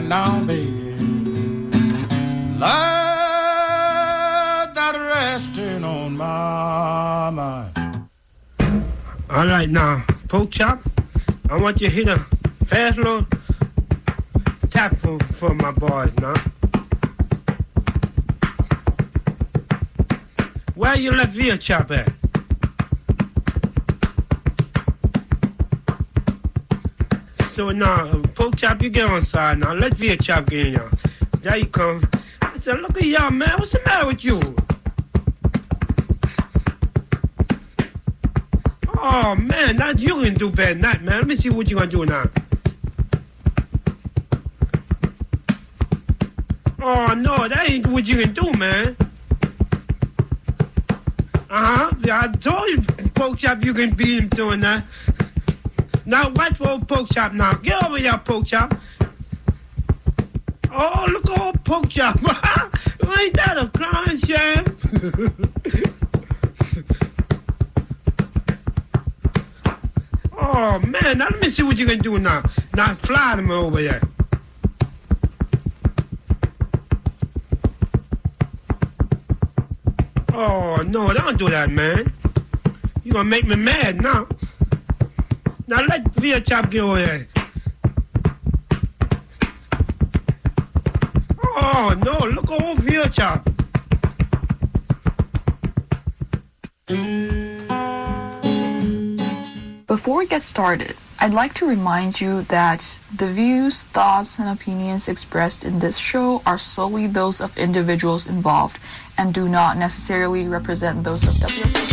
now, baby. Lord, that resting on my mind. All right, now, Pork Chop, I want you to hit a fast little tap for my boys now. Where you left Veal Chop at? So now, Pork Chop, you get on side now. Let Veal Chop get in, y'all. There you come. I said, look at y'all, man. What's the matter with you? Oh, man, not you can do bad night, man. Let me see what you gonna do now. Oh, no, that ain't what you can do, man. I told you, Pork Chop, you can beat him doing that. Now, watch for old Pork Chop now. Get over here, Pork Chop. Oh, look at old Pork Chop. Ain't that a clown sham? Oh, man, now let me see what you can do now. Now, fly them over here. Oh, no, don't do that, man. You gonna make me mad now. Now let Veal Chop get over here. Oh, no, look at old Veal Chop. Before we get started, I'd like to remind you that the views, thoughts, and opinions expressed in this show are solely those of individuals involved and do not necessarily represent those of WRC.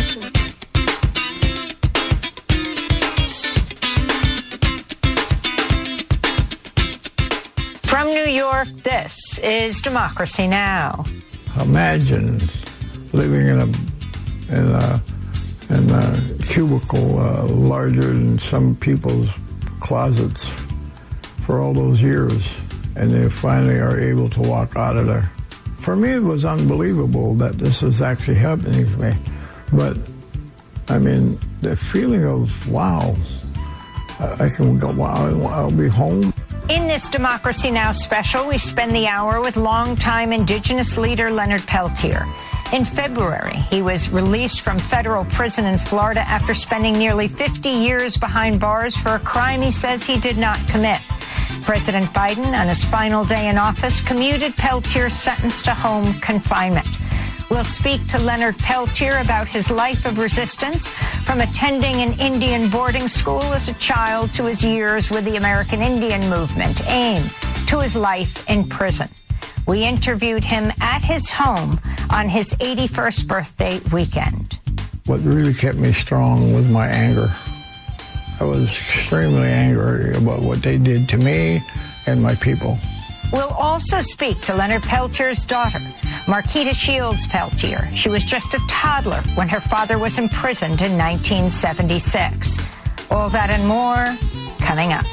From New York, this is Democracy Now! Imagine living in a cubicle larger than some people's closets for all those years, and they finally are able to walk out of there. For me, it was unbelievable that this is actually happening to me. But, I mean, the feeling of, wow, I can go, wow, I'll be home. In this Democracy Now! Special, we spend the hour with longtime Indigenous leader Leonard Peltier. In February, he was released from federal prison in Florida after spending nearly 50 years behind bars for a crime he says he did not commit. President Biden, on his final day in office, commuted Peltier's sentence to home confinement. We'll speak to Leonard Peltier about his life of resistance, from attending an Indian boarding school as a child to his years with the American Indian Movement, AIM, to his life in prison. We interviewed him at his home on his 81st birthday weekend. What really kept me strong was my anger. I was extremely angry about what they did to me and my people. We'll also speak to Leonard Peltier's daughter, Marquita Shields Peltier. She was just a toddler when her father was imprisoned in 1976. All that and more coming up.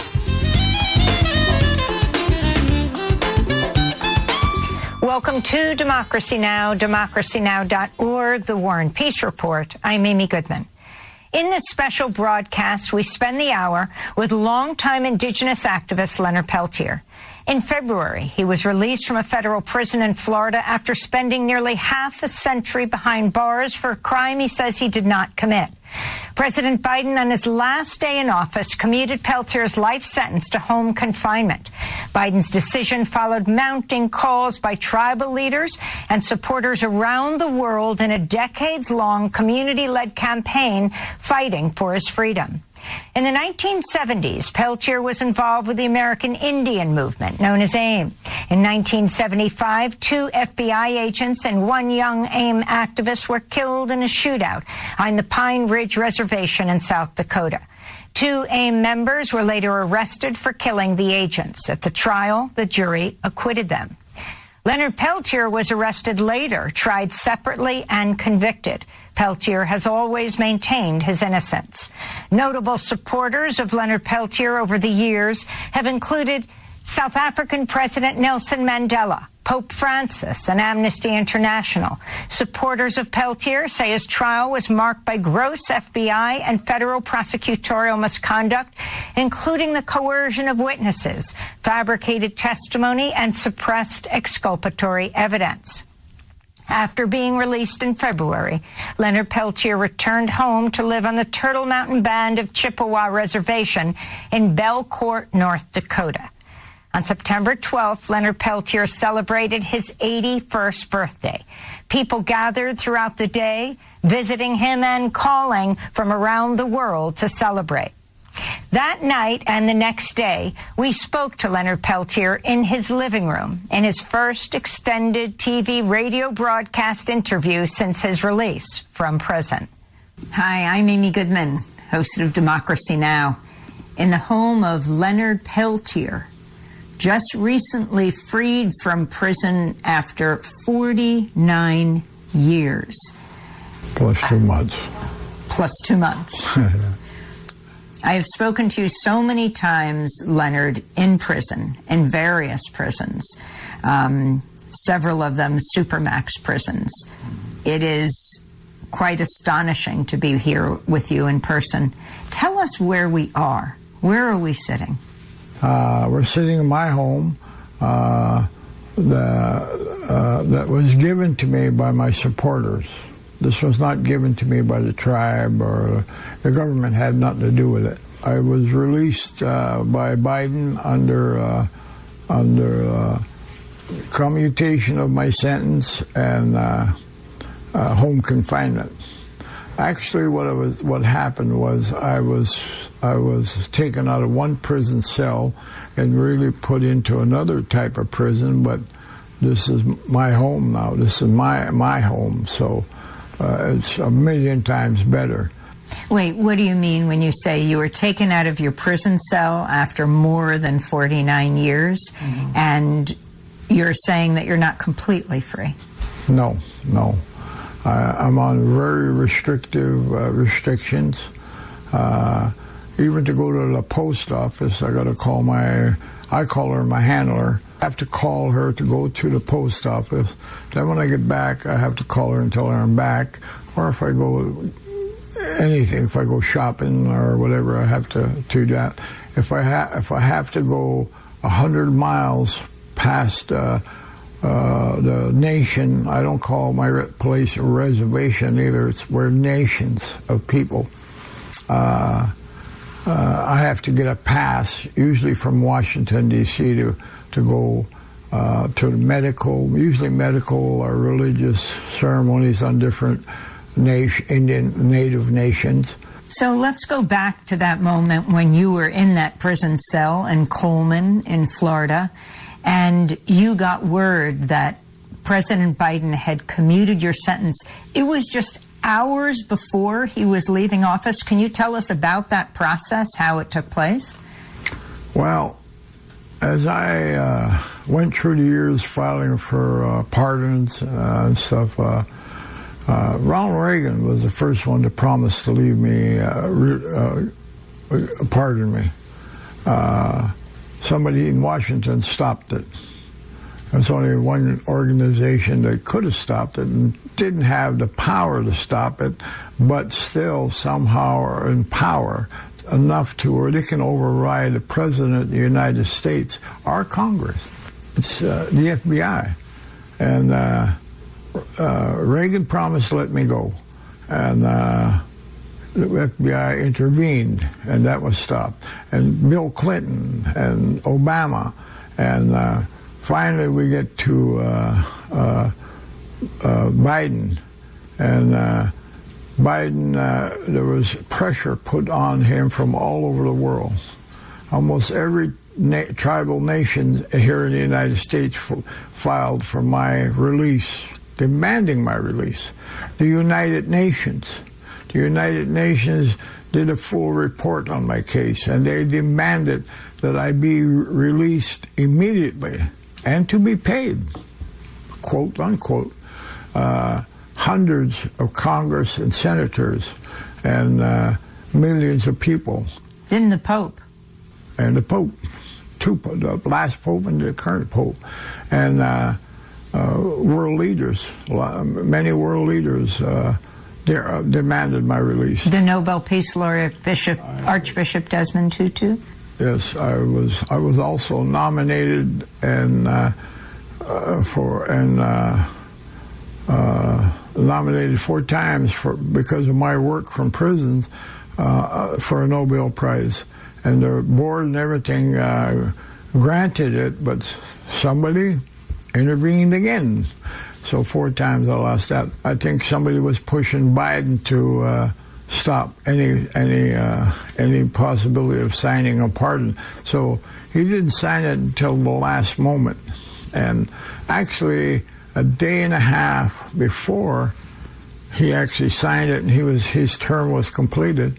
Welcome to Democracy Now!, democracynow.org, The War and Peace Report. I'm Amy Goodman. In this special broadcast, we spend the hour with longtime Indigenous activist Leonard Peltier. In February, he was released from a federal prison in Florida after spending nearly half a century behind bars for a crime he says he did not commit. President Biden, on his last day in office, commuted Peltier's life sentence to home confinement. Biden's decision followed mounting calls by tribal leaders and supporters around the world in a decades-long community-led campaign fighting for his freedom. In the 1970s, Peltier was involved with the American Indian Movement, known as AIM. In 1975, 2 FBI agents and 1 young AIM activist were killed in a shootout on the Pine Ridge Reservation in South Dakota. 2 AIM members were later arrested for killing the agents. At the trial, the jury acquitted them. Leonard Peltier was arrested later, tried separately, and convicted. Peltier has always maintained his innocence. Notable supporters of Leonard Peltier over the years have included South African President Nelson Mandela, Pope Francis and Amnesty International. Supporters of Peltier say his trial was marked by gross FBI and federal prosecutorial misconduct, including the coercion of witnesses, fabricated testimony, and suppressed exculpatory evidence. After being released in February, Leonard Peltier returned home to live on the Turtle Mountain Band of Chippewa Reservation in Belcourt, North Dakota. On September 12th, Leonard Peltier celebrated his 81st birthday. People gathered throughout the day, visiting him and calling from around the world to celebrate. That night and the next day, we spoke to Leonard Peltier in his living room in his first extended TV radio broadcast interview since his release from prison. Hi, I'm Amy Goodman, host of Democracy Now! In the home of Leonard Peltier, just recently freed from prison after 49 years. Plus 2 months. Plus 2 months. I have spoken to you so many times, Leonard, in prison, in various prisons, several of them Supermax prisons. It is quite astonishing to be here with you in person. Tell us where we are. Where are we sitting? We're sitting in my home that was given to me by my supporters. This was not given to me by the tribe, or the government had nothing to do with it. I was released by Biden under commutation of my sentence and home confinement. Actually, what happened was I was taken out of one prison cell and really put into another type of prison. But this is my home now. This is my home. So. It's a million times better. Wait, what do you mean when you say you were taken out of your prison cell after more than 49 years, and you're saying that you're not completely free? No. I'm on very restrictive restrictions. Even to go to the post office, I got to call I call her my handler. I have to call her to go to the post office. Then when I get back, I have to call her and tell her I'm back. Or if I go anything, if I go shopping or whatever, I have to do that. If I have to go 100 miles past the nation, I don't call my place a reservation either. We're nations of people. I have to get a pass, usually from Washington, D.C., to go to usually medical or religious ceremonies on different native nations. So let's go back to that moment when you were in that prison cell in Coleman in Florida, and you got word that President Biden had commuted your sentence. It was just hours before he was leaving office. Can you tell us about that process, how it took place? Well, as I went through the years filing for pardons and stuff, Ronald Reagan was the first one to promise to leave me, pardon me. Somebody in Washington stopped it. There's only one organization that could have stopped it and didn't have the power to stop it, but still somehow are in power enough to where they can override the President of the United States, our Congress. It's the FBI. And Reagan promised to let me go. And the FBI intervened, and that was stopped. And Bill Clinton and Obama. And finally we get to Biden. And Biden, there was pressure put on him from all over the world. Almost every tribal nation here in the United States filed for my release, demanding my release. The United Nations did a full report on my case, and they demanded that I be released immediately and to be paid, quote unquote. Hundreds of Congress and senators and millions of people. Then the Pope. And the Pope, the last Pope and the current Pope. And world leaders, many world leaders demanded my release. The Nobel Peace Laureate Archbishop Desmond Tutu? Yes, I was also nominated nominated 4 times because of my work from prisons for a Nobel Prize, and the board and everything granted it, but somebody intervened again. So 4 times I lost that. I think somebody was pushing Biden to stop any possibility of signing a pardon. So he didn't sign it until the last moment. And actually, a day and a half before he actually signed it and his term was completed,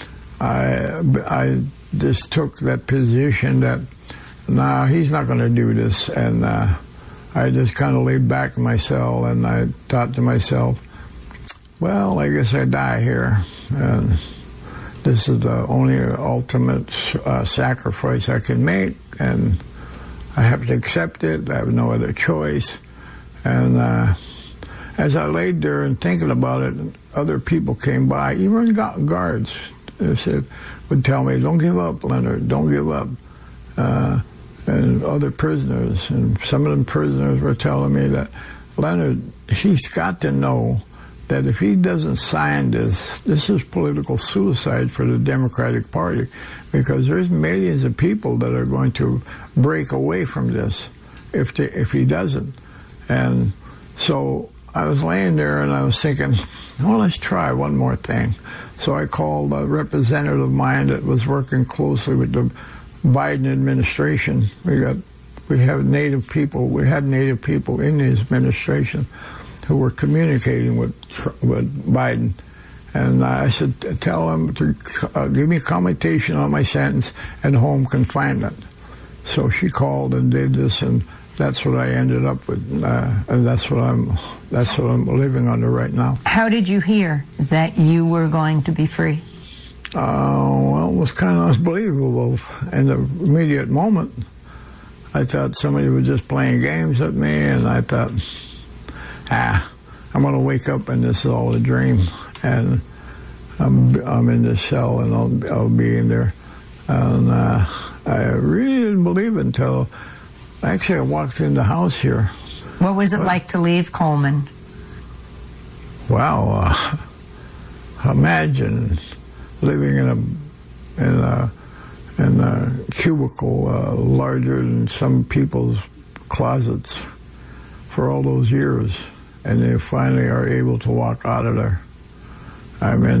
I just took that position that, nah, he's not going to do this. And I just kind of laid back in my cell, and I thought to myself, well, I guess I die here. And this is the only ultimate sacrifice I can make, and I have to accept it. I have no other choice. And as I laid there and thinking about it, other people came by, even guards, would tell me, don't give up, Leonard, don't give up. And other prisoners, and some of them prisoners were telling me that, Leonard, he's got to know that if he doesn't sign this is political suicide for the Democratic Party, because there's millions of people that are going to break away from this if he doesn't. And so I was laying there and I was thinking, well, let's try one more thing. So I called a representative of mine that was working closely with the Biden administration. We had native people in his administration who were communicating with Biden. And I said, tell him to give me a commutation on my sentence and home confinement. So she called and did this, and that's what I ended up with, and that's what I'm living under right now. How did you hear that you were going to be free? Well, it was kind of unbelievable. In the immediate moment, I thought somebody was just playing games with me, and I thought, I'm going to wake up and this is all a dream, and I'm in this cell and I'll be in there. And I really didn't believe it until actually I walked in the house here. What was it like to leave Coleman? Wow, imagine living in a cubicle larger than some people's closets for all those years, and they finally are able to walk out of there. I mean,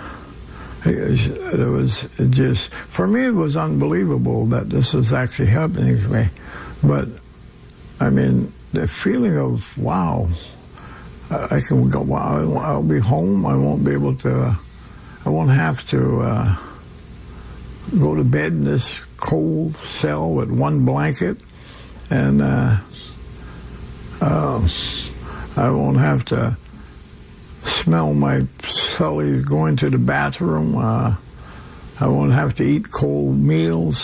it was just, for me, it was unbelievable that this was actually happening to me. But, I mean, the feeling of, wow, I can go, wow, I'll be home, I won't have to go to bed in this cold cell with one blanket, and I won't have to smell my cellies going to the bathroom. I won't have to eat cold meals.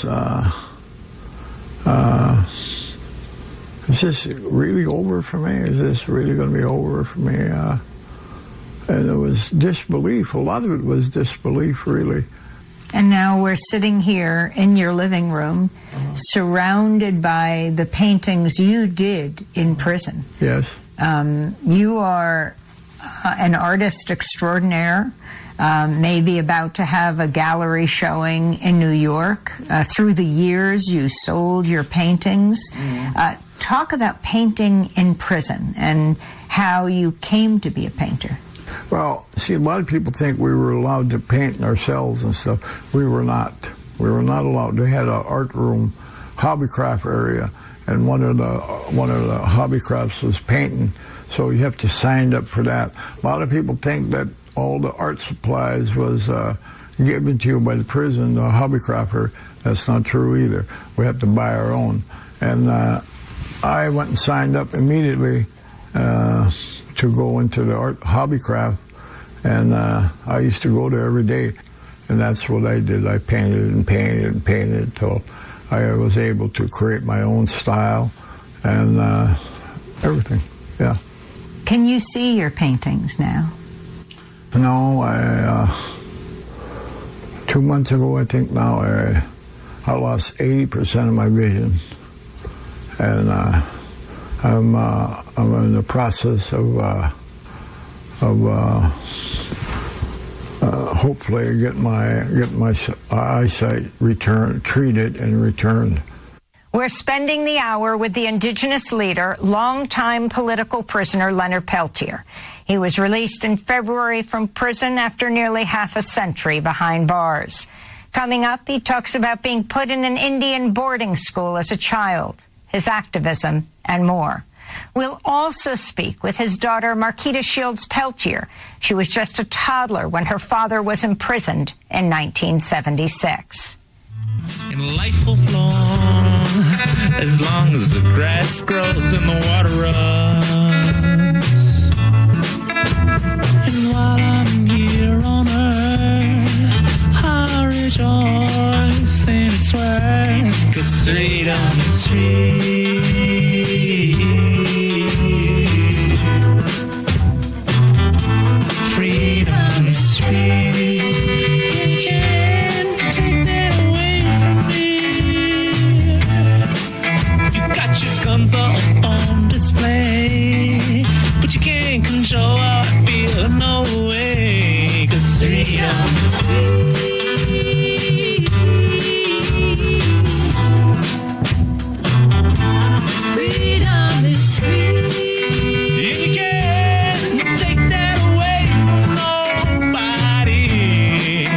Is this really over for me? Is this really going to be over for me? And it was disbelief. A lot of it was disbelief, really. And now we're sitting here in your living room, surrounded by the paintings you did in prison. Yes. You are an artist extraordinaire, maybe about to have a gallery showing in New York. Through the years, you sold your paintings. Talk about painting in prison and how you came to be a painter. Well, see, a lot of people think we were allowed to paint in our cells and stuff. We were not. We were not allowed. They had an art room, hobbycraft area, and one of the hobbycrafts was painting. So you have to sign up for that. A lot of people think that all the art supplies was given to you by the prison, the hobbycrafter. That's not true either. We have to buy our own. And I went and signed up immediately to go into the art hobbycraft, and I used to go there every day, and that's what I did. I painted and painted and painted until I was able to create my own style, and everything, yeah. Can you see your paintings now? No, 2 months ago, I think now, I lost 80% of my vision. And I'm in the process of hopefully get my eyesight treated and returned. We're spending the hour with the indigenous leader, longtime political prisoner Leonard Peltier. He was released in February from prison after nearly half a century behind bars. Coming up, he talks about being put in an Indian boarding school as a child, his activism, and more. We'll also speak with his daughter, Marquita Shields Peltier. She was just a toddler when her father was imprisoned in 1976. And life will flow as long as the grass grows and the water runs. And while I'm here on earth, I rejoice in its worth, 'cause freedom is free. Freedom is free. Guns are on display, but you can't control how I feel, no way, 'cause freedom is free. Freedom is free. You can't take that away from nobody.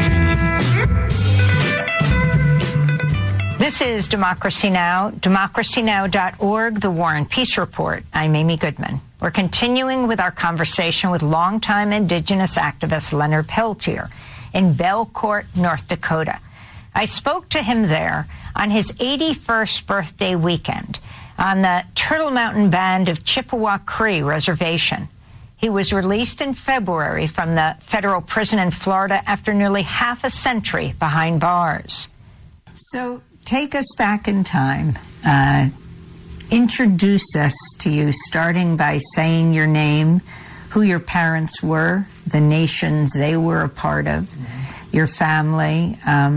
This is Democracy Now!, democracynow.org, The War and Peace Report. I'm Amy Goodman. We're continuing with our conversation with longtime indigenous activist Leonard Peltier in Belcourt, North Dakota. I spoke to him there on his 81st birthday weekend on the Turtle Mountain Band of Chippewa Cree Reservation. He was released in February from the federal prison in Florida after nearly half a century behind bars. So take us back in time. Introduce us to you, starting by saying your name, who your parents were, the nations they were a part of, your family,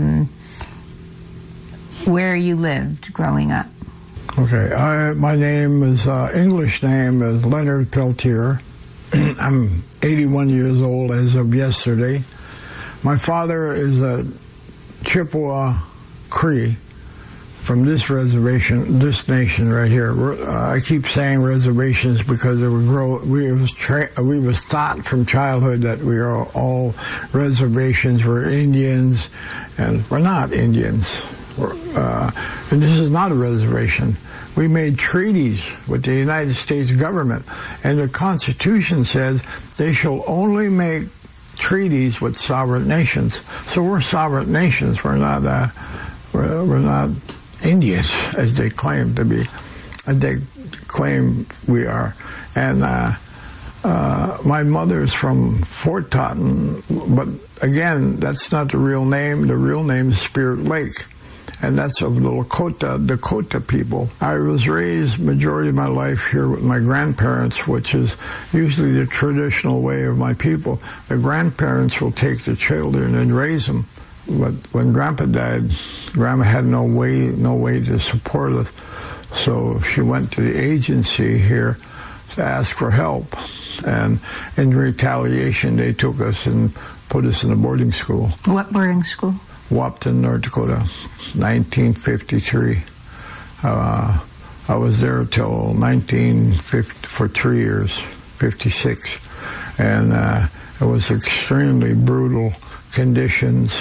where you lived growing up. Okay, my name is, English name is Leonard Peltier. I'm 81 years old as of yesterday. My father is a Chippewa Cree from this reservation, this nation right here. I keep saying reservations because we was taught from childhood that we are all reservations. We're Indians, and we're not Indians. And this is not a reservation. We made treaties with the United States government, and the Constitution says they shall only make treaties with sovereign nations. So we're sovereign nations. We're not Indians, as they claim to be, as they claim we are. And my mother's from Fort Totten, but again, that's not the real name. The real name is Spirit Lake, and that's of the Dakota people. I was raised majority of my life here with my grandparents, which is usually the traditional way of my people. The grandparents will take the children and raise them. But when Grandpa died, Grandma had no way to support us, so she went to the agency here to ask for help. And in retaliation, they took us and put us in a boarding school. What boarding school? Wapton, North Dakota, 1953. I was there till 1950 for 3 years, 56, and it was extremely brutal conditions.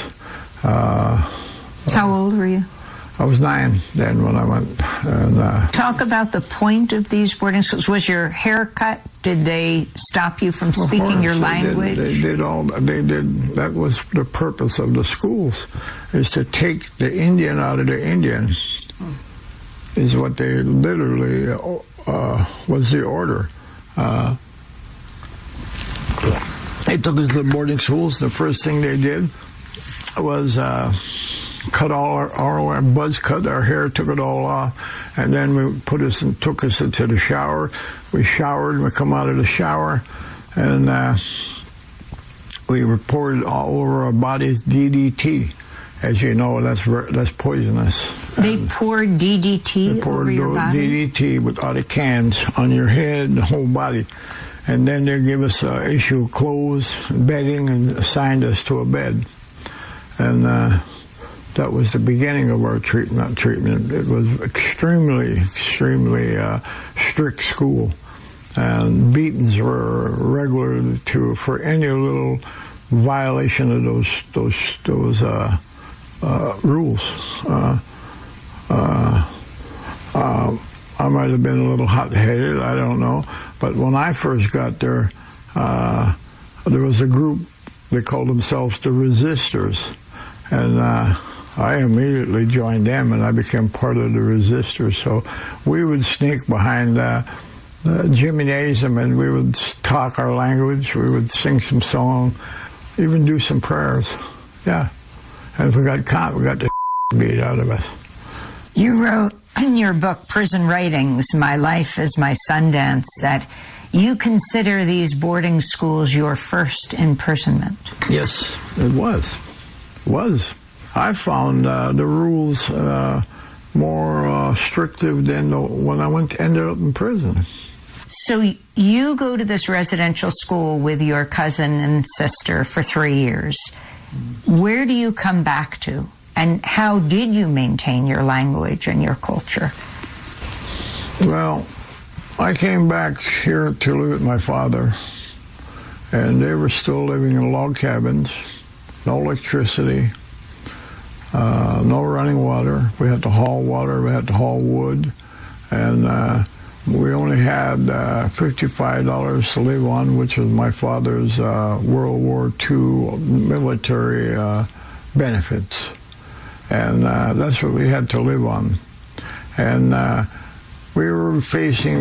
How old were you? I was 9 then when I went. And, talk about the point of these boarding schools. Was your hair cut? Did they stop you from speaking your language? They did. That was the purpose of the schools, is to take the Indian out of the Indian. Is what they literally was the order. They took us to the boarding schools. The first thing they did was cut all our buzz cut our hair, took it all off, and then took us into the shower. We showered, and we come out of the shower, and we reported all over our bodies DDT. As you know, that's poisonous. They poured DDT over your body? DDT with all the cans on your head and the whole body. And then they give us an issue of clothes, bedding, and assigned us to a bed. And that was the beginning of our treatment. It was extremely strict school. And beatings were regular for any little violation of those rules. I might have been a little hot-headed, I don't know. But when I first got there, there was a group, they called themselves the Resistors. And I immediately joined them, and I became part of the Resistors. So we would sneak behind the gymnasium, and we would talk our language, we would sing some song, even do some prayers. Yeah. And if we got caught, we got the beat out of us. You wrote in your book, Prison Writings, My Life is My Sundance, that you consider these boarding schools your first imprisonment. Yes, it was. I found the rules more restrictive than when I ended up in prison. So you go to this residential school with your cousin and sister for 3 years. Where do you come back to? And how did you maintain your language and your culture? Well, I came back here to live with my father, and they were still living in log cabins, no electricity, no running water. We had to haul water, we had to haul wood, and we only had $55 to live on, which was my father's World War II military benefits. And that's what we had to live on. And we were facing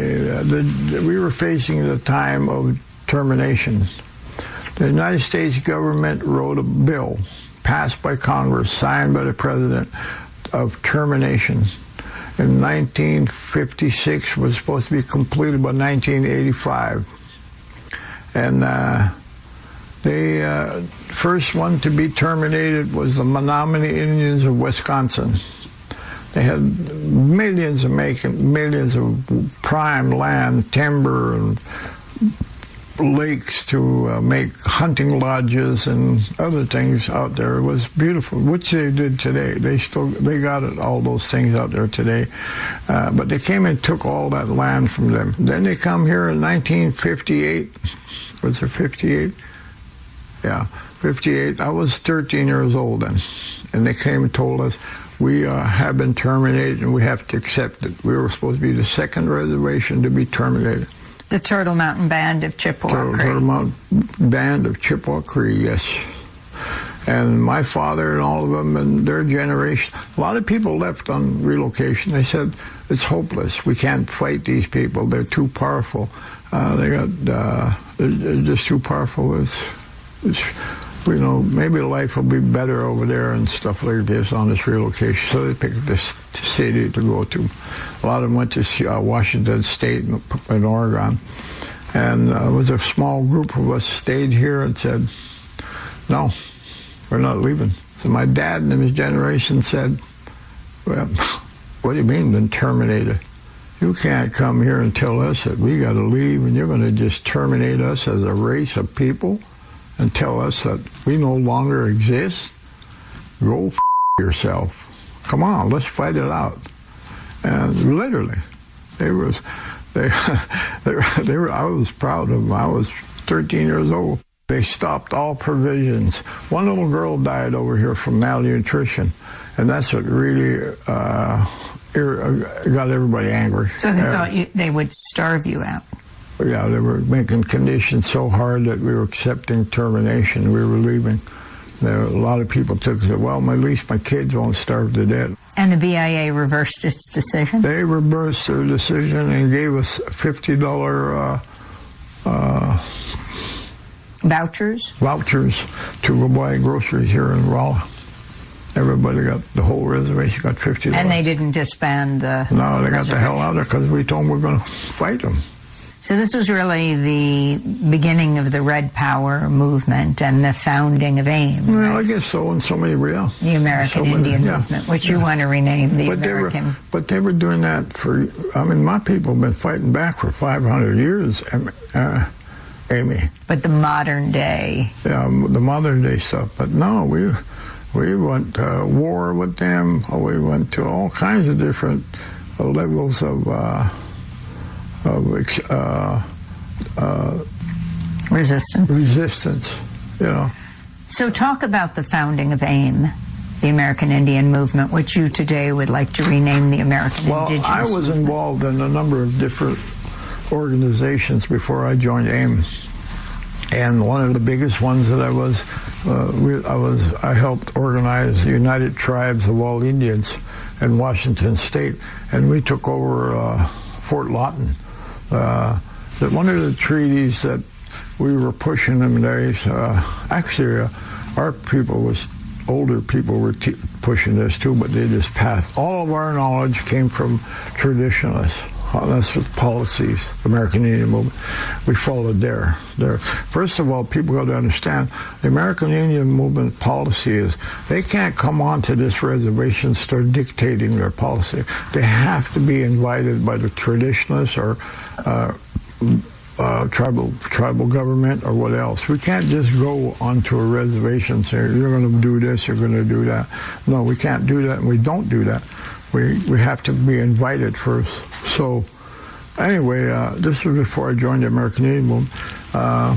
the time of termination. The United States government wrote a bill passed by Congress, signed by the president, of termination. In 1956 was supposed to be completed by 1985. And the first one to be terminated was the Menominee Indians of Wisconsin. They had millions of prime land, timber, and lakes to make hunting lodges and other things out there. It was beautiful, which they did today. They got all those things out there today. But they came and took all that land from them. Then they come here in 1958. Was it 58? Yeah, 58. I was 13 years old then. And they came and told us, we have been terminated and we have to accept it. We were supposed to be the second reservation to be terminated. The Turtle Mountain Band of Chippewa Cree. Turtle Mountain Band of Chippewa Cree, yes. And my father and all of them and their generation, a lot of people left on relocation. They said, it's hopeless. We can't fight these people. They're too powerful. They're just too powerful. You know, maybe life will be better over there and stuff like this on this relocation. So they picked this city to go to. A lot of them went to Washington State in Oregon. And it was a small group of us stayed here and said, no, we're not leaving. So my dad and his generation said, well, what do you mean been terminated? You can't come here and tell us that we got to leave and you're going to just terminate us as a race of people and tell us that we no longer exist? Go f*** yourself. Come on, let's fight it out. And literally, I was proud of them. I was 13 years old. They stopped all provisions. One little girl died over here from malnutrition, and that's what really got everybody angry. So they thought they would starve you out. Yeah, they were making conditions so hard that we were accepting termination. We were leaving. A lot of people took it, well, at least my kids won't starve to death. And the BIA reversed its decision? They reversed their decision and gave us $50 vouchers? Vouchers to go buy groceries here in Rolla. Everybody got, the whole reservation got $50. And they didn't disband the No, they got the hell out of there because we told them we're going to fight them. So this was really the beginning of the Red Power movement and the founding of AIM. Well, right? I guess so, in so many real. The American Indian movement, which you want to rename the American. But they were doing that for, I mean, my people have been fighting back for 500 years, Amy. But the modern day. Yeah, the modern day stuff. But no, we went to war with them. We went to all kinds of different levels of resistance, you know. So talk about the founding of AIM, the American Indian Movement, which you today would like to rename the American Indigenous Well, I was Movement. involved in a number of different organizations before I joined AIM. And one of the biggest ones that I helped organize the United Tribes of All Indians in Washington State, and we took over Fort Lawton. That one of the treaties that we were pushing them days, actually our people older people were pushing this too, but they just passed. All of our knowledge came from traditionalists. That's what policies, the American Indian Movement, we followed there. First of all, people got to understand, the American Indian Movement policy is they can't come onto this reservation and start dictating their policy. They have to be invited by the traditionalists or tribal government or what else. We can't just go onto a reservation and say, you're going to do this, you're going to do that. No, we can't do that, and we don't do that. We have to be invited first. So anyway, this was before I joined the American Indian Movement. I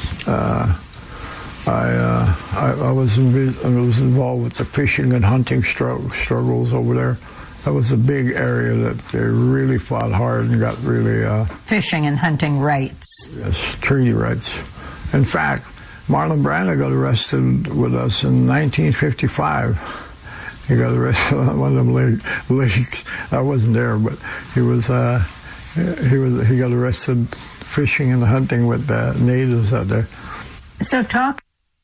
was involved with the fishing and hunting struggles over there. That was a big area that they really fought hard and got really... fishing and hunting rights. Yes, treaty rights. In fact, Marlon Brando got arrested with us in 1955. He got arrested on one of them lakes. I wasn't there, but he got arrested fishing and hunting with the natives out there. So talk.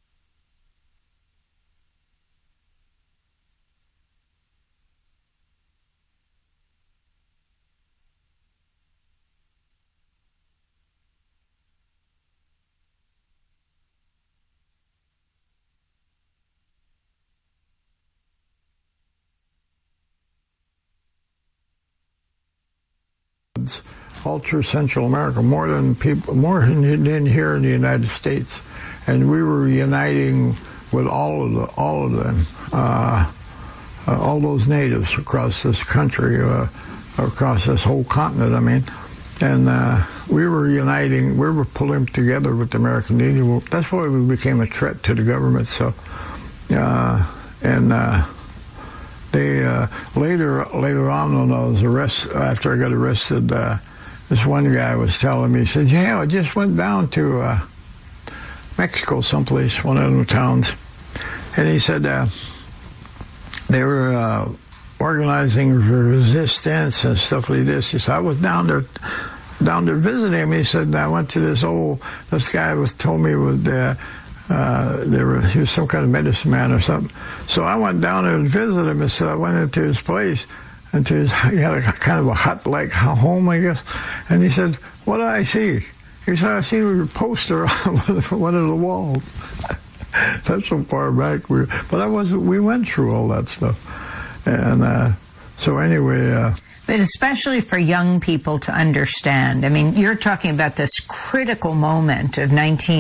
All through Central America, more than here in the United States, and we were uniting with all of them, all those natives across this country, across this whole continent. I mean, and we were uniting. We were pulling together with the American Indian Movement. That's why we became a threat to the government. So, they later on when I was arrested, after I got arrested. This one guy was telling me, he said, yeah, I just went down to Mexico someplace, one of them towns. And he said they were organizing resistance and stuff like this. He said, I was down there visiting him. He said, I went to this guy told me he was some kind of medicine man or something. So I went down there and visited him, and so I went into his place. He had a kind of a hut-like home, I guess. And he said, what did I see? He said, I see your poster on one of the walls. That's so far back. We went through all that stuff. And so anyway... But especially for young people to understand. I mean, you're talking about this critical moment of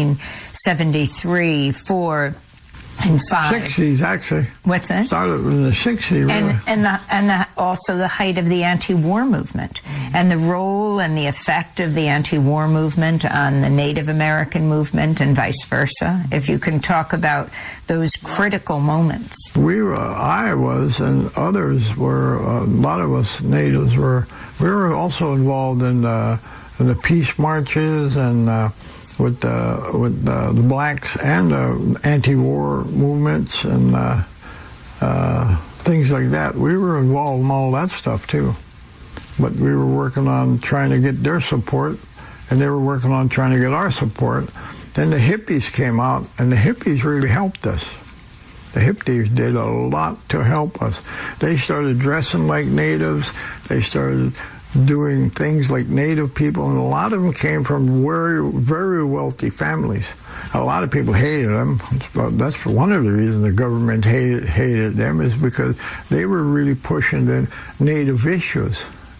1973, 4, and 5. 60s, actually. What's that? Started in the 60s, really. And also the height of the anti-war movement, and the role and the effect of the anti-war movement on the Native American movement and vice versa. If you can talk about those critical moments. I was, and others were, a lot of us natives were, we were also involved in the peace marches and with the blacks and the anti-war movements and things like that. We were involved in all that stuff too. But we were working on trying to get their support, and they were working on trying to get our support. Then the hippies came out, and the hippies really helped us. The hippies did a lot to help us. They started dressing like natives. They started doing things like native people, and a lot of them came from very, very wealthy families. A lot of people hated them. That's one of the reasons the government hated them, is because they were really pushing the native issues,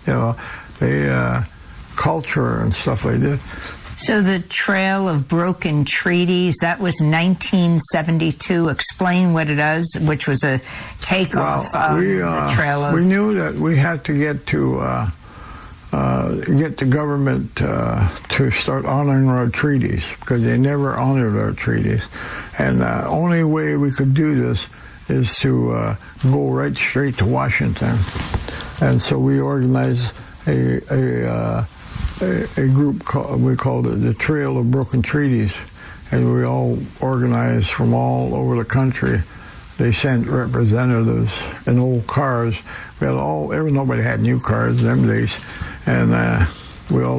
culture and stuff like that. So the Trail of Broken Treaties, that was 1972. Explain what it is, which was a takeoff of the Trail of... We knew that we had to get the government to start honoring our treaties, because they never honored our treaties. And the only way we could do this is to go right straight to Washington. And so we organized a group, we called it the Trail of Broken Treaties, and we all organized from all over the country. They sent representatives in old cars. We had nobody had new cars in them days, and we all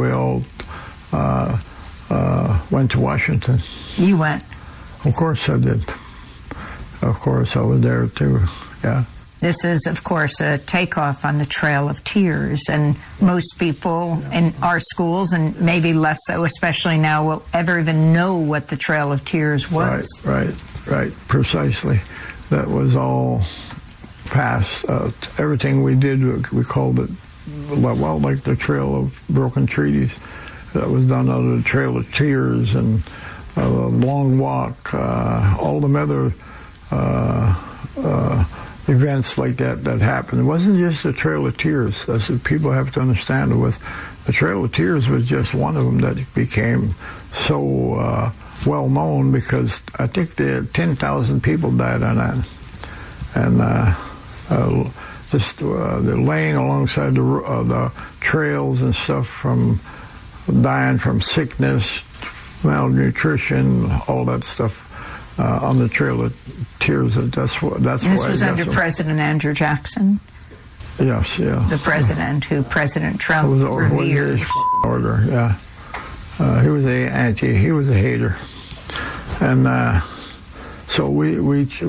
went to Washington. You went? Of course I did. Of course I was there too. Yeah. This is, of course, a takeoff on the Trail of Tears, and most people in our schools, and maybe less so, especially now, will ever even know what the Trail of Tears was. Right, precisely. That was all past. Everything we did, we called it, well, like the Trail of Broken Treaties. That was done out of the Trail of Tears and Long Walk, all the other events like that happened. It wasn't just the Trail of Tears. That's what people have to understand. The Trail of Tears was just one of them that became so well known, because I think 10,000 people died on that. And they're laying alongside the trails and stuff, from dying from sickness, malnutrition, all that stuff. On the Trail of Tears, that's why. This was under President Andrew Jackson? Yes, yeah. The president who President Trump revered. Order, yeah. He was a hater. And so we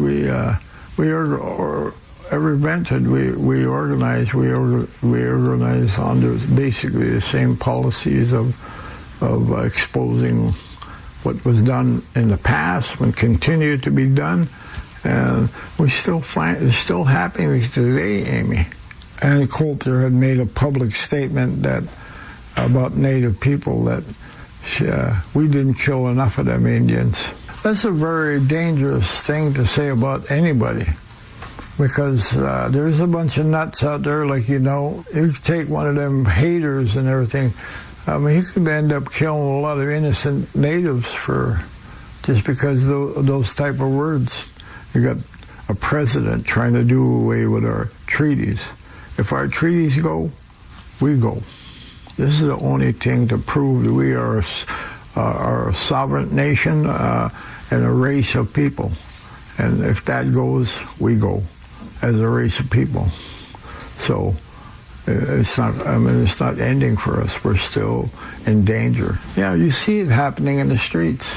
every event that we organized under basically the same policies of exposing what was done in the past and continued to be done, and we still find it's still happening today, Amy. Ann Coulter had made a public statement that about Native people, that we didn't kill enough of them Indians. That's a very dangerous thing to say about anybody, because there's a bunch of nuts out there, like, you take one of them haters and everything. I mean, he could end up killing a lot of innocent natives just because those type of words. You got a president trying to do away with our treaties. If our treaties go, we go. This is the only thing to prove that we are a sovereign nation and a race of people. And if that goes, we go as a race of people. So it's not ending for us. We're still in danger. Yeah, you see it happening in the streets.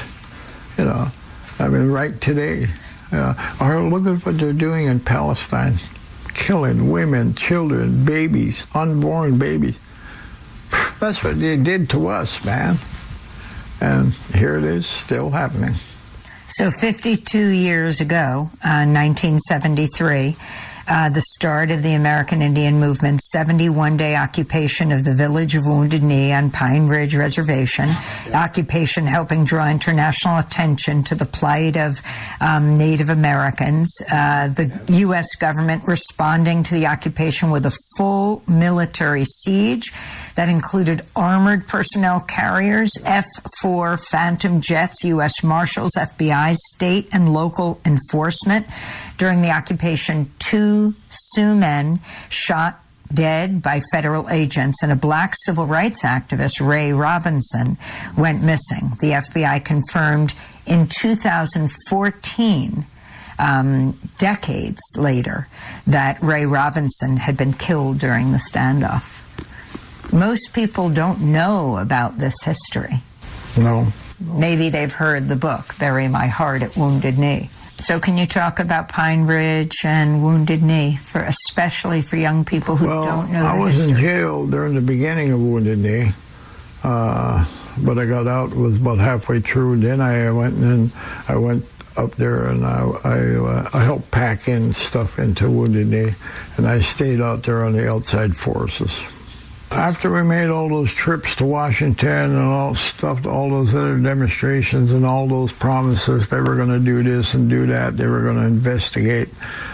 Right today. Look at what they're doing in Palestine. Killing women, children, babies, unborn babies. That's what they did to us, man. And here it is, still happening. So 52 years ago, 1973, the start of the American Indian Movement's 71-day occupation of the village of Wounded Knee on Pine Ridge Reservation, occupation helping draw international attention to the plight of Native Americans, the U.S. government responding to the occupation with a full military siege that included armored personnel carriers, F-4 Phantom jets, U.S. Marshals, FBI, state and local enforcement. During the occupation, 2 Sioux men shot dead by federal agents, and a black civil rights activist, Ray Robinson, went missing. The FBI confirmed in 2014, decades later, that Ray Robinson had been killed during the standoff. Most people don't know about this history. No. Maybe they've heard the book, Bury My Heart at Wounded Knee. So can you talk about Pine Ridge and Wounded Knee, especially for young people who don't know the history? I was in jail during the beginning of Wounded Knee, but I got out, was about halfway through. Then I went up there and I helped pack in stuff into Wounded Knee, and I stayed out there on the outside forces. After we made all those trips to Washington and all those other demonstrations and all those promises, they were going to do this and do that, they were going to investigate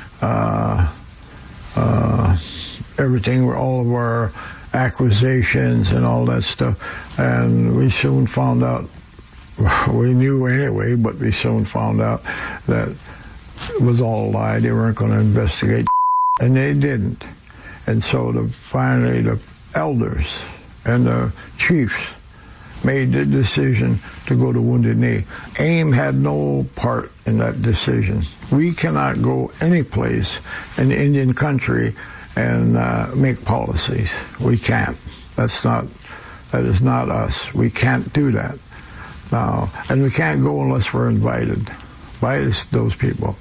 everything, all of our acquisitions and all that stuff, and we soon found out, we knew anyway, but we soon found out that it was all a lie. They weren't going to investigate, and they didn't. And so finally the elders and the chiefs made the decision to go to Wounded Knee. AIM had no part in that decision. We cannot go any place in the Indian country and make policies. We can't. That is not us. We can't do that. Now, and we can't go unless we're invited by those people.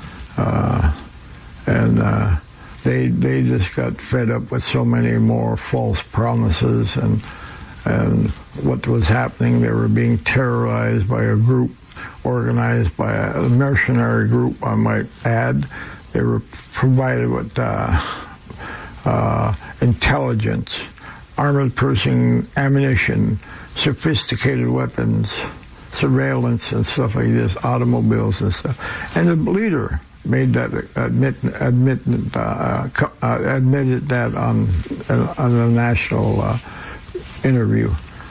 They just got fed up with so many more false promises and what was happening. They were being terrorized by a group organized by a mercenary group, I might add. They were provided with intelligence, armored piercing ammunition, sophisticated weapons, surveillance and stuff like this, automobiles and stuff. And the leader made that admitted that on a national interview.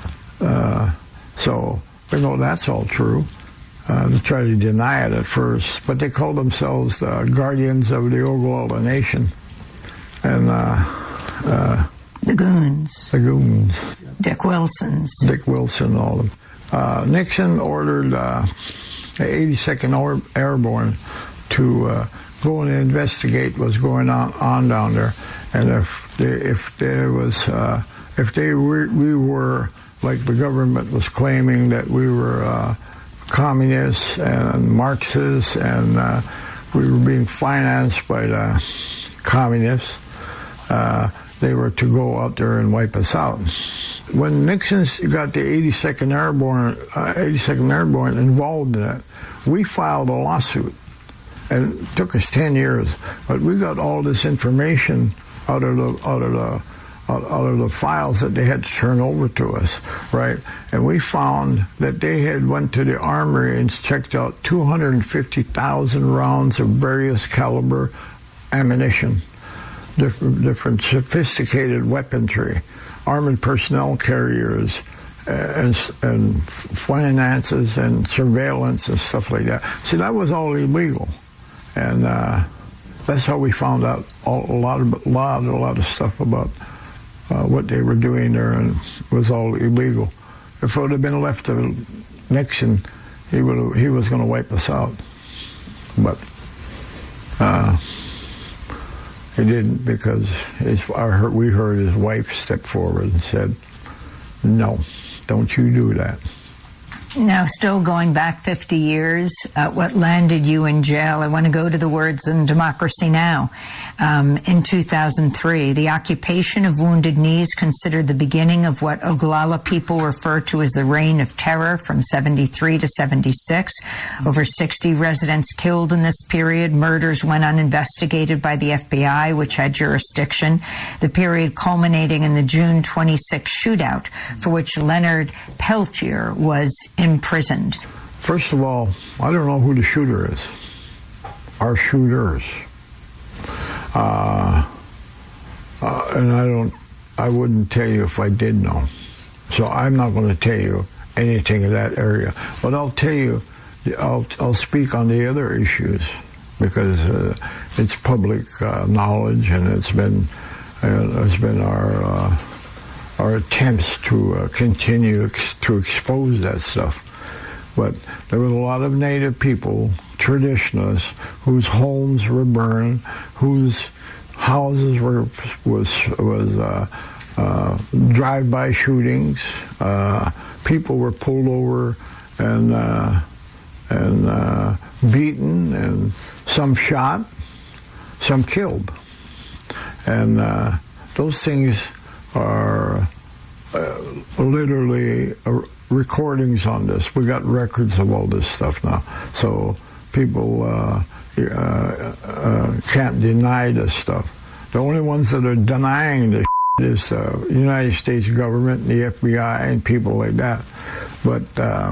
So we know that's all true. They tried to deny it at first, but they called themselves the guardians of the Oglala Nation. And the Goons. The Goons. Dick Wilson, all of them. Nixon ordered the 82nd Airborne to go and investigate what's going on down there, and we were like the government was claiming that we were communists and Marxists, and we were being financed by the communists. They were to go out there and wipe us out. When Nixon got the 82nd Airborne involved in it, we filed a lawsuit, and it took us 10 years. But we got all this information out of the files that they had to turn over to us, right? And we found that they had went to the armory and checked out 250,000 rounds of various caliber ammunition, different sophisticated weaponry, armored personnel carriers, and finances and surveillance and stuff like that. See, that was all illegal, and that's how we found out a lot of stuff about what they were doing there, and it was all illegal. If it would have been left to Nixon, he was going to wipe us out, but he didn't, because we heard his wife step forward and said, "No, don't you do that." Now, still going back 50 years, what landed you in jail? I want to go to the words in Democracy Now! In 2003, the occupation of Wounded Knees considered the beginning of what Oglala people refer to as the Reign of Terror from 73 to 76. Over 60 residents killed in this period. Murders went uninvestigated by the FBI, which had jurisdiction. The period culminating in the June 26 shootout, for which Leonard Peltier was imprisoned. First of all, I don't know who the shooter is. Our shooters. And I wouldn't tell you if I did know. So I'm not going to tell you anything in that area. But I'll tell you, I'll speak on the other issues, because it's public knowledge, and it's been our attempts to continue to expose that stuff. But there was a lot of Native people, traditionalists, whose homes were burned, whose houses was drive-by shootings. People were pulled over and and beaten, and some shot, some killed. And those things are literally recordings on this. We got records of all this stuff now. So people can't deny this stuff. The only ones that are denying this is the United States government, the FBI, and people like that. But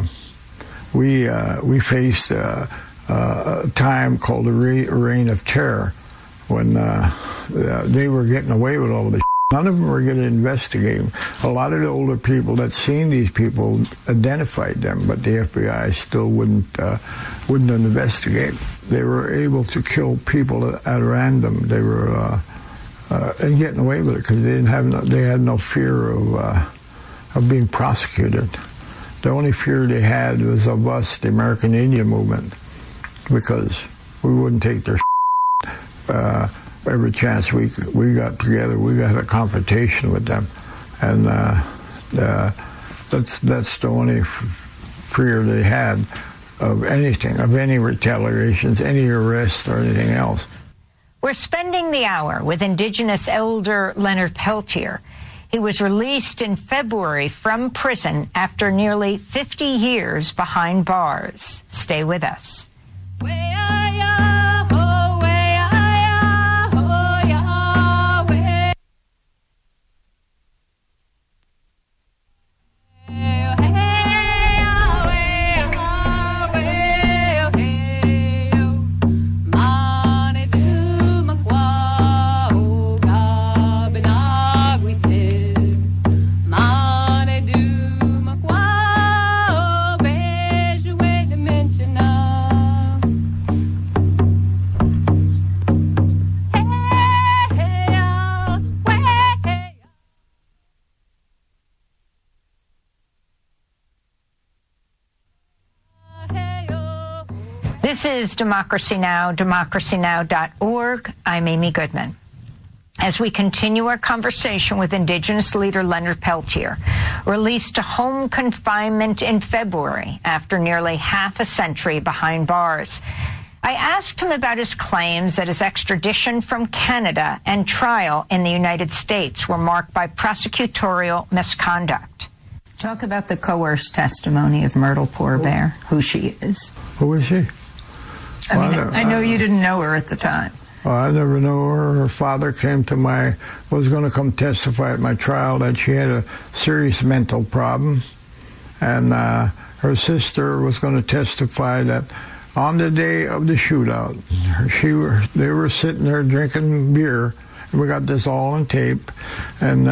we faced a time called the Reign of Terror, when they were getting away with all this. None of them were going to investigate them. A lot of the older people that seen these people identified them, but the FBI still wouldn't investigate. They were able to kill people at random. They were and getting away with it because they had no fear of being prosecuted. The only fear they had was of us, the American Indian movement, because we wouldn't take their every chance we got together. We got a confrontation with them, and that's the only fear they had of anything, of any retaliations, any arrests, or anything else. We're spending the hour with Indigenous elder Leonard Peltier. He was released in February from prison after nearly 50 years behind bars. Stay with us. This is Democracy Now!, democracynow.org. I'm Amy Goodman. As we continue our conversation with Indigenous leader Leonard Peltier, released to home confinement in February after nearly half a century behind bars, I asked him about his claims that his extradition from Canada and trial in the United States were marked by prosecutorial misconduct. Talk about the coerced testimony of Myrtle Poorbear, who she is. Who is she? I know you didn't know her at the time. I never knew her. Her father was going to come testify at my trial that she had a serious mental problem. And her sister was going to testify that on the day of the shootout, they were sitting there drinking beer. And we got this all on tape. And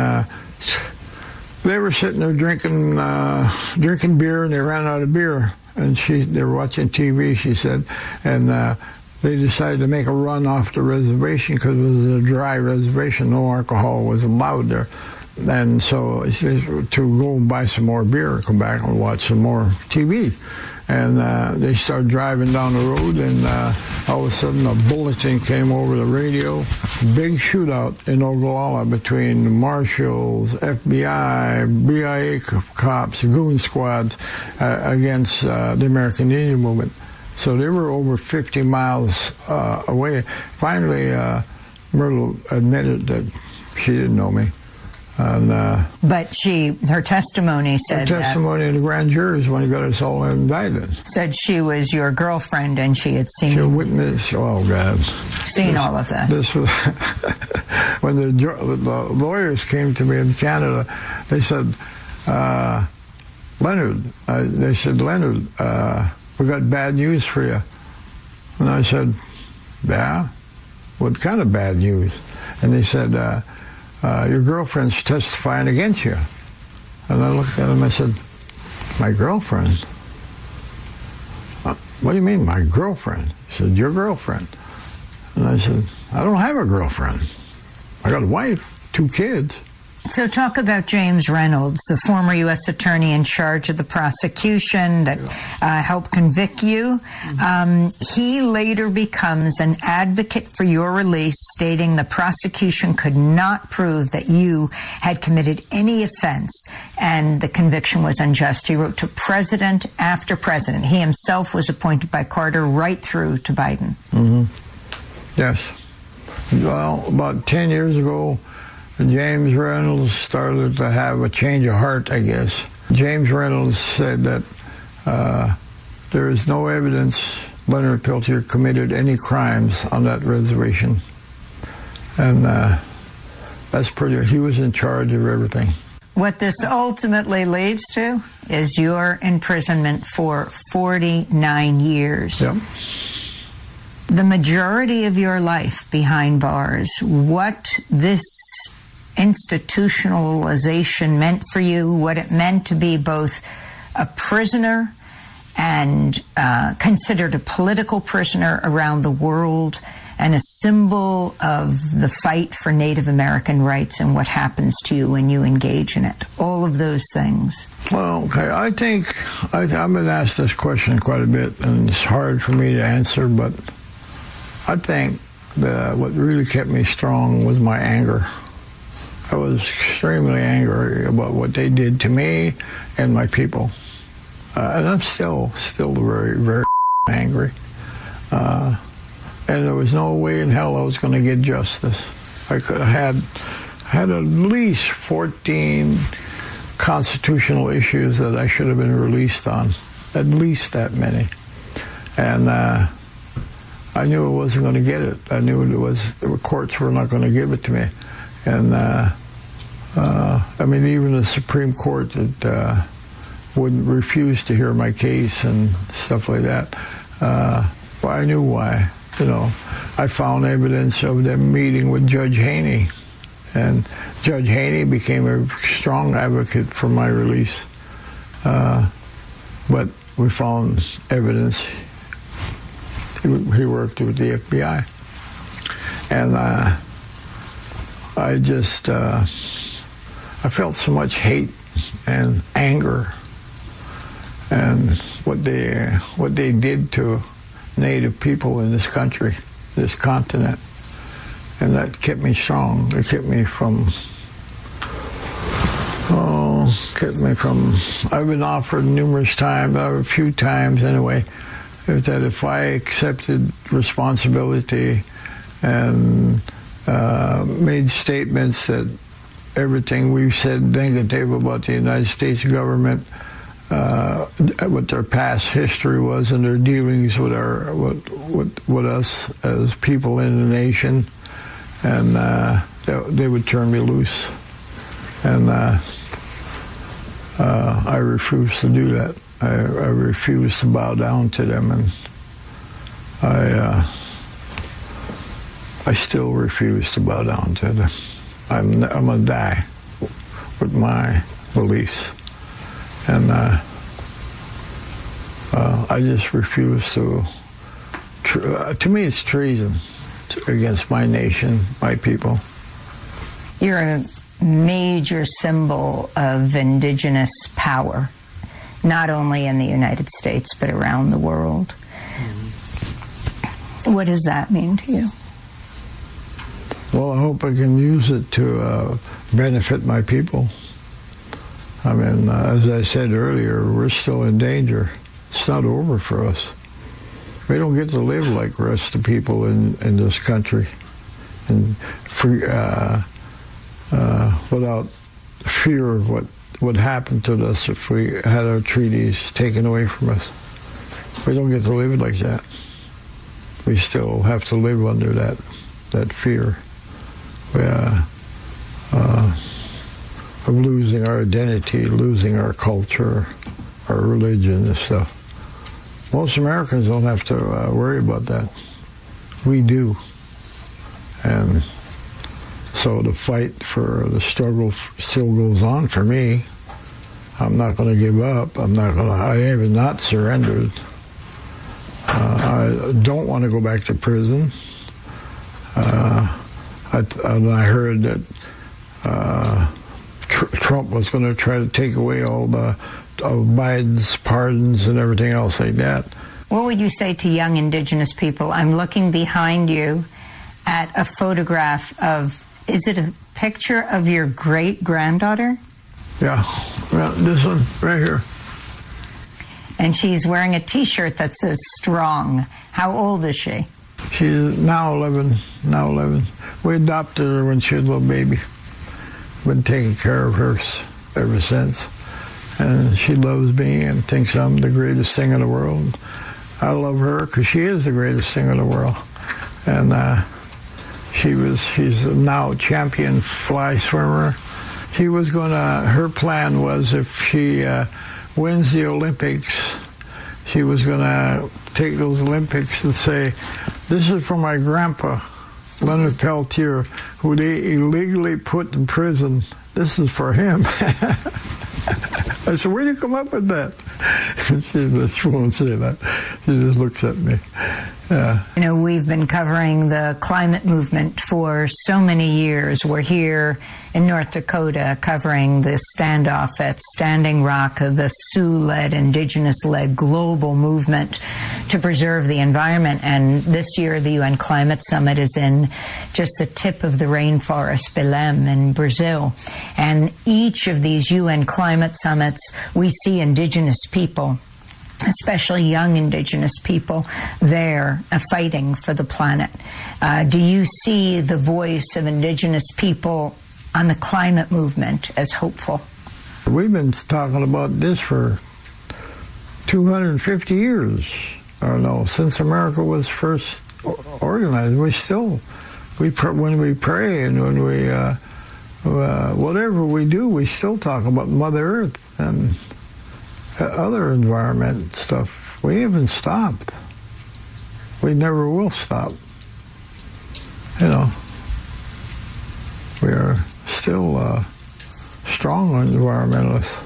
they were sitting there drinking beer, and they ran out of beer. And they were watching TV, she said, and they decided to make a run off the reservation because it was a dry reservation. No alcohol was allowed there. And so he said to go and buy some more beer and come back and watch some more TV. And they started driving down the road, and all of a sudden a bulletin came over the radio. Big shootout in Ogallala between marshals, FBI, BIA cops, goon squads against the American Indian movement. So they were over 50 miles away. Finally, Myrtle admitted that she didn't know me. And, but her testimony said her testimony in the grand jury when he got us all indicted. Said she was your girlfriend and she had seen... She witnessed, oh God. Seen all of this. This was... when the lawyers came to me in Canada, they said, Leonard, we got bad news for you. And I said, yeah? What kind of bad news? And they said, your girlfriend's testifying against you. And I looked at him and I said, my girlfriend? What do you mean, my girlfriend? He said, your girlfriend. And I said, I don't have a girlfriend. I got a wife, 2 kids. So talk about James Reynolds, the former U.S. attorney in charge of the prosecution that helped convict you. He later becomes an advocate for your release, stating the prosecution could not prove that you had committed any offense and the conviction was unjust. He wrote to president after president. He himself was appointed by Carter right through to Biden. Yes. Well, about 10 years ago, James Reynolds started to have a change of heart, I guess. James Reynolds said that there is no evidence Leonard Peltier committed any crimes on that reservation. And that's pretty, he was in charge of everything. What this ultimately leads to is your imprisonment for 49 years. Yep. The majority of your life behind bars, what this institutionalization meant for you, what it meant to be both a prisoner and considered a political prisoner around the world, and a symbol of the fight for Native American rights and what happens to you when you engage in it. All of those things. Well, okay, I think I've been asked this question quite a bit, and it's hard for me to answer, but I think what really kept me strong was my anger. I was extremely angry about what they did to me and my people. And I'm still very, very angry. And there was no way in hell I was going to get justice. I could have had at least 14 constitutional issues that I should have been released on. At least that many. And I knew I wasn't going to get it. I knew the courts were not going to give it to me. And I mean, even the Supreme Court wouldn't refuse to hear my case and stuff like that. Well, I knew why. You know, I found evidence of them meeting with Judge Haney, and Judge Haney became a strong advocate for my release. But we found evidence. He worked with the FBI, and I just I felt so much hate and anger, and what they did to Native people in this country, this continent, and that kept me strong. It kept me from. I've been offered numerous times, a few times anyway, that if I accepted responsibility and made statements that everything we've said negative about the United States government, what their past history was and their dealings with with us as people in the nation, and they would turn me loose, and I refused to do that. I refused to bow down to them, and I still refuse to bow down to them. I'm gonna die with my beliefs. And I just refuse to me it's treason against my nation, my people. You're a major symbol of indigenous power, not only in the United States, but around the world. Mm-hmm. What does that mean to you? Well, I hope I can use it to benefit my people. I mean, as I said earlier, we're still in danger. It's not over for us. We don't get to live like the rest of the people in this country, and free, without fear of what would happen to us if we had our treaties taken away from us. We don't get to live like that. We still have to live under that fear. Of losing our identity, losing our culture, our religion and stuff. Most Americans don't have to worry about that. We do. And so the fight for the struggle still goes on for me. I'm not going to give up. I have not surrendered. I don't want to go back to prison. I heard that Trump was going to try to take away all the Biden's pardons and everything else like that. What would you say to young Indigenous people? I'm looking behind you at a photograph of, is it a picture of your great-granddaughter? Yeah, well, this one right here. And she's wearing a T-shirt that says strong. How old is she? She's now 11. We adopted her when she was a little baby. Been taking care of her ever since. And she loves me and thinks I'm the greatest thing in the world. I love her because she is the greatest thing in the world. And she's now a champion fly swimmer. She was her plan was if she wins the Olympics, she was going to take those Olympics and say, this is for my grandpa, Leonard Peltier, who they illegally put in prison. This is for him. I said, where did you come up with that? She won't say that. She just looks at me. Yeah. You know, we've been covering the climate movement for so many years. We're here in North Dakota covering the standoff at Standing Rock, the Sioux-led, Indigenous-led global movement to preserve the environment. And this year, the UN Climate Summit is in just the tip of the rainforest, Belém in Brazil. And each of these UN climate summits, we see Indigenous people, especially young Indigenous people, there fighting for the planet. Do you see the voice of Indigenous people on the climate movement as hopeful? We've been talking about this for 250 years, or no, since America was first organized. When we pray and when we, whatever we do, we still talk about Mother Earth and other environment stuff. We haven't stopped. We never will stop. You know, we are still strong environmentalists.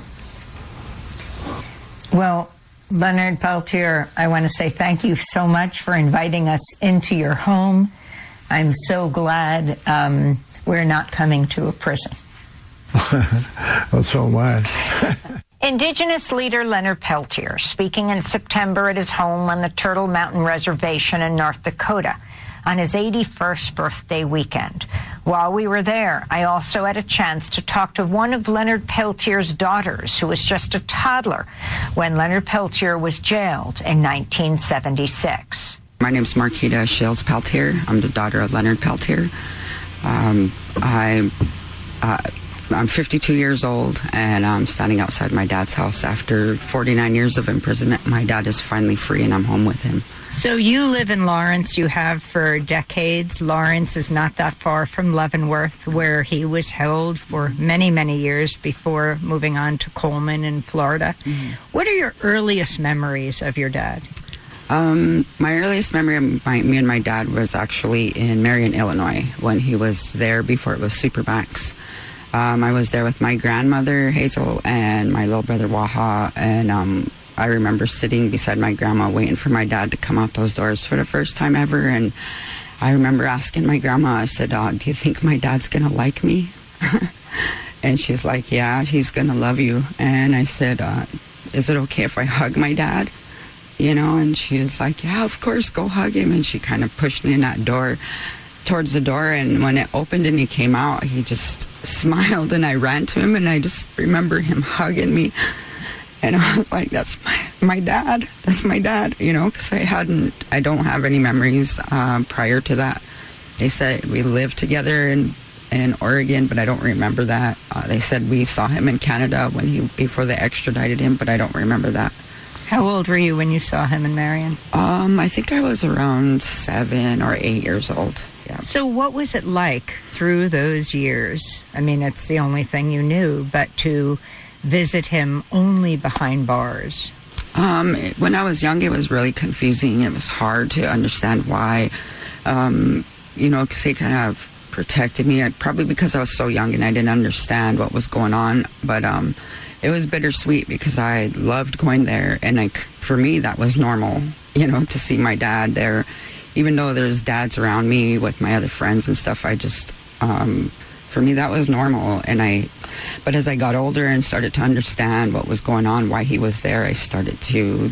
Well, Leonard Peltier, I want to say thank you so much for inviting us into your home. I'm so glad we're not coming to a prison. Well, so am I. Indigenous leader Leonard Peltier speaking in September at his home on the Turtle Mountain Reservation in North Dakota on his 81st birthday weekend. While we were there, I also had a chance to talk to one of Leonard Peltier's daughters, who was just a toddler when Leonard Peltier was jailed in 1976. My name is Marquita Shields Peltier. I'm the daughter of Leonard Peltier. I'm 52 years old, and I'm standing outside my dad's house after 49 years of imprisonment. My dad is finally free, and I'm home with him. So you live in Lawrence. You have for decades. Lawrence is not that far from Leavenworth, where he was held for many, many years before moving on to Coleman in Florida. Mm-hmm. What are your earliest memories of your dad? My earliest memory of me and my dad was actually in Marion, Illinois, when he was there before it was Supermax. I was there with my grandmother, Hazel, and my little brother, Waha, and I remember sitting beside my grandma waiting for my dad to come out those doors for the first time ever, and I remember asking my grandma, I said, do you think my dad's going to like me? And she's like, yeah, he's going to love you. And I said, is it okay if I hug my dad? You know, and she was like, yeah, of course, go hug him. And she kind of pushed me in that door, towards the door, and when it opened and he came out, he just smiled, and I ran to him, and I just remember him hugging me, and I was like, that's my dad, that's my dad, you know, because I don't have any memories prior to that. They said we lived together in Oregon, but I don't remember that. They said we saw him in Canada before they extradited him, but I don't remember that. How old were you when you saw him in Marion? I think I was around 7 or 8 years old. Yeah. So what was it like through those years? I mean, it's the only thing you knew, but to visit him only behind bars. When I was young, it was really confusing. It was hard to understand why, you know, because they kind of protected me. Probably because I was so young and I didn't understand what was going on. But it was bittersweet because I loved going there. And for me, that was normal, you know, to see my dad there. Even though there's dads around me with my other friends and stuff, I just For me, that was normal. But as I got older and started to understand what was going on, why he was there, I started to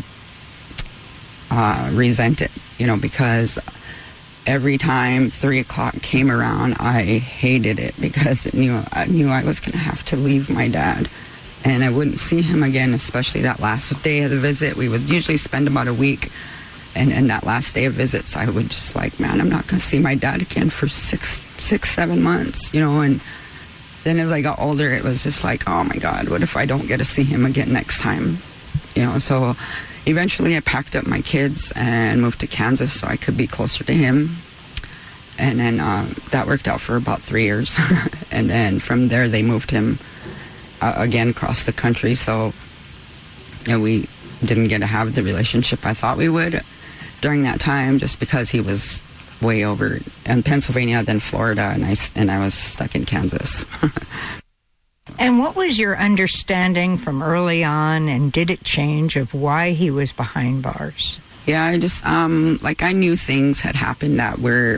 resent it, because every time 3 o'clock came around, I hated it because I knew I was going to have to leave my dad. And I wouldn't see him again, especially that last day of the visit. We would usually spend about a week. And that last day of visits, I would just like, man, I'm not going to see my dad again for 7 months, And then as I got older, it was just like, oh my God, what if I don't get to see him again next time? So eventually I packed up my kids and moved to Kansas so I could be closer to him. And then that worked out for about 3 years. And then from there, they moved him again across the country. So we didn't get to have the relationship I thought we would during that time, just because he was way over in Pennsylvania, then Florida, and I was stuck in Kansas. And what was your understanding from early on, and did it change, of why he was behind bars? Yeah, I just, I knew things had happened that were,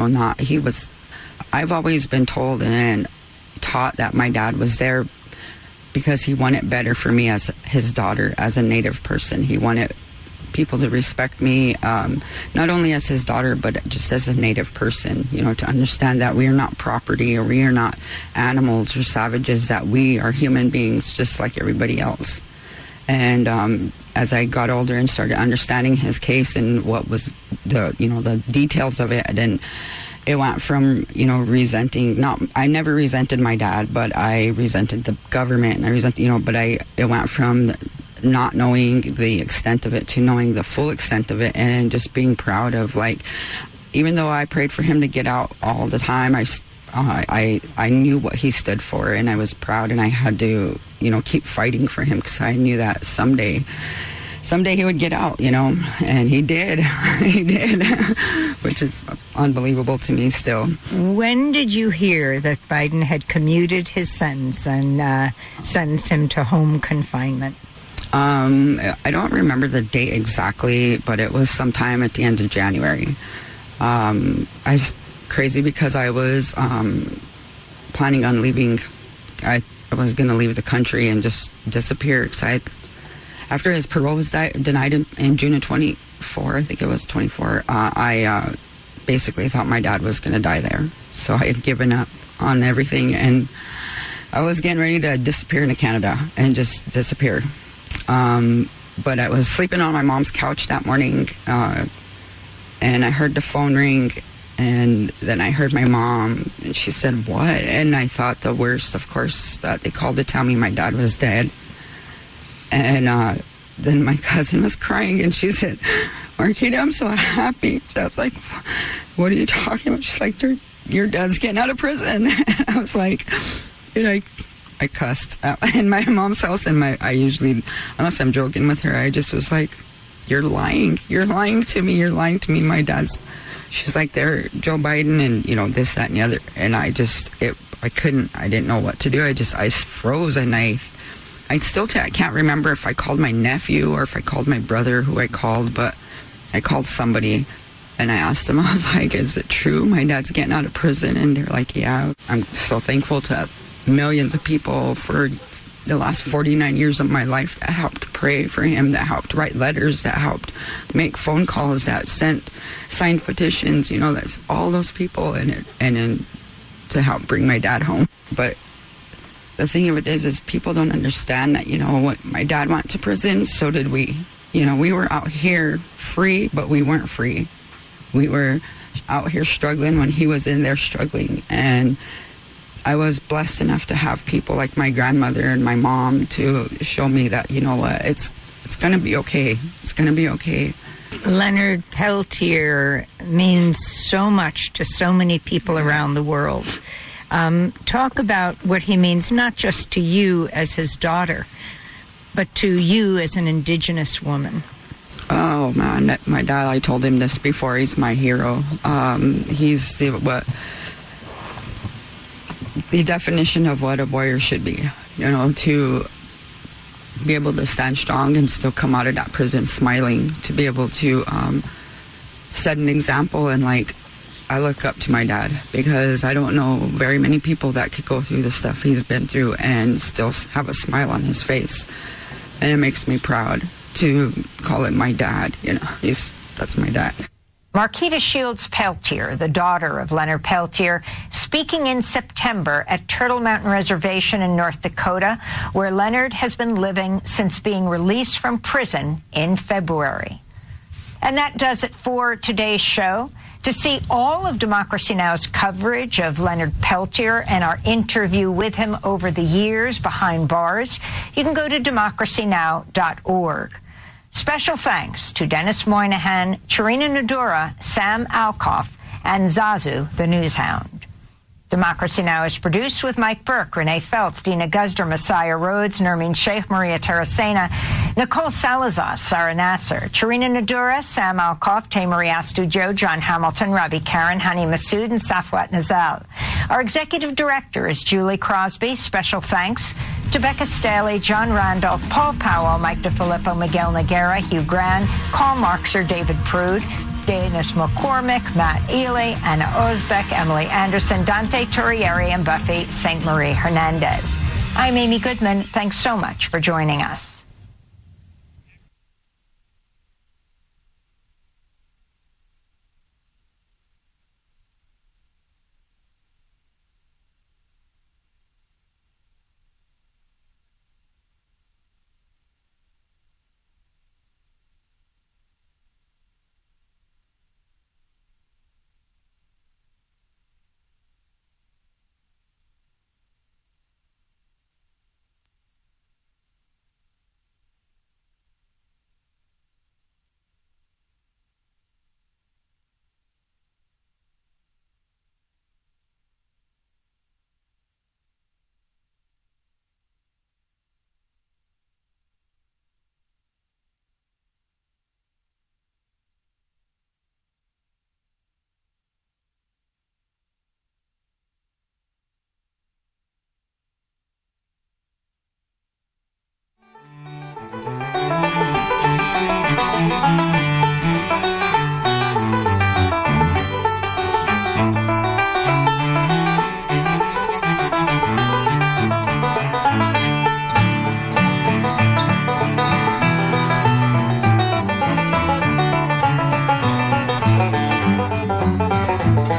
I've always been told and taught that my dad was there because he wanted better for me as his daughter, as a Native person. He wanted people to respect me, not only as his daughter, but just as a Native person, to understand that we are not property, or we are not animals or savages, that we are human beings just like everybody else. And as I got older and started understanding his case and what was the details of it, then it went from, I never resented my dad, but I resented the government, and it went from not knowing the extent of it to knowing the full extent of it, and just being proud of, even though I prayed for him to get out all the time, I knew what he stood for, and I was proud, and I had to, keep fighting for him, because I knew that someday he would get out, and he did. He did, which is unbelievable to me still. When did you hear that Biden had commuted his sentence and sentenced him to home confinement? I don't remember the date exactly, but it was sometime at the end of January. Crazy because I was planning on leaving. I was going to leave the country and just disappear. After his parole was denied in June of 24, I think it was 24, I basically thought my dad was going to die there. So I had given up on everything, and I was getting ready to disappear into Canada and just disappear. But I was sleeping on my mom's couch that morning, and I heard the phone ring, and then I heard my mom, and she said, "What?" And I thought the worst, of course, that they called to tell me my dad was dead. And then my cousin was crying, and she said, "Marquita, I'm so happy." I was like, "What are you talking about?" She's like, your dad's getting out of prison." And I was like, I cussed in my mom's house, and I usually, unless I'm joking with her, I just was like, you're lying to me, my dad's, she's like, they're Joe Biden, and this, that, and the other. And I didn't know what to do. I froze, and I can't remember if I called my nephew or if I called my brother, who I called, but I called somebody, and I asked them, I was like, is it true my dad's getting out of prison? And they're like, yeah. I'm so thankful to millions of people for the last 49 years of my life that helped pray for him, that helped write letters, that helped make phone calls, that signed petitions, that's all those people and to help bring my dad home. But the thing of it is people don't understand that, what my dad went to prison, so did we. We were out here free, but we weren't free. We were out here struggling when he was in there struggling. And I was blessed enough to have people like my grandmother and my mom to show me that, it's going to be okay. It's going to be okay. Leonard Peltier means so much to so many people around the world. Talk about what he means, not just to you as his daughter, but to you as an Indigenous woman. Oh, man, my dad, I told him this before, he's my hero. He's the definition of what a warrior should be, to be able to stand strong and still come out of that prison smiling, to be able to set an example and I look up to my dad because I don't know very many people that could go through the stuff he's been through and still have a smile on his face. And it makes me proud to call it my dad. You know, that's my dad. Marquita Shields Peltier, the daughter of Leonard Peltier, speaking in September at Turtle Mountain Reservation in North Dakota, where Leonard has been living since being released from prison in February. And that does it for today's show. To see all of Democracy Now!'s coverage of Leonard Peltier and our interview with him over the years behind bars, you can go to democracynow.org. Special thanks to Dennis Moynihan, Charina Nadura, Sam Alcoff, and Zazu, the news hound. Democracy Now! Is produced with Mike Burke, Renee Feltz, Dina Guzder, Messiah Rhodes, Nermeen Sheikh, Maria Terracena, Nicole Salazar, Sarah Nasser, Charina Nadura, Sam Alcoff, Taymari Astudio, John Hamilton, Robbie Karen, Hani Masood, and Safwat Nazal. Our executive director is Julie Crosby. Special thanks to Becca Staley, John Randolph, Paul Powell, Mike DeFilippo, Miguel Noguera, Hugh Gran, Carl Marxer, David Prude, Dennis McCormick, Matt Ely, Anna Osbeck, Emily Anderson, Dante Turieri, and Buffy St. Marie Hernandez. I'm Amy Goodman. Thanks so much for joining us.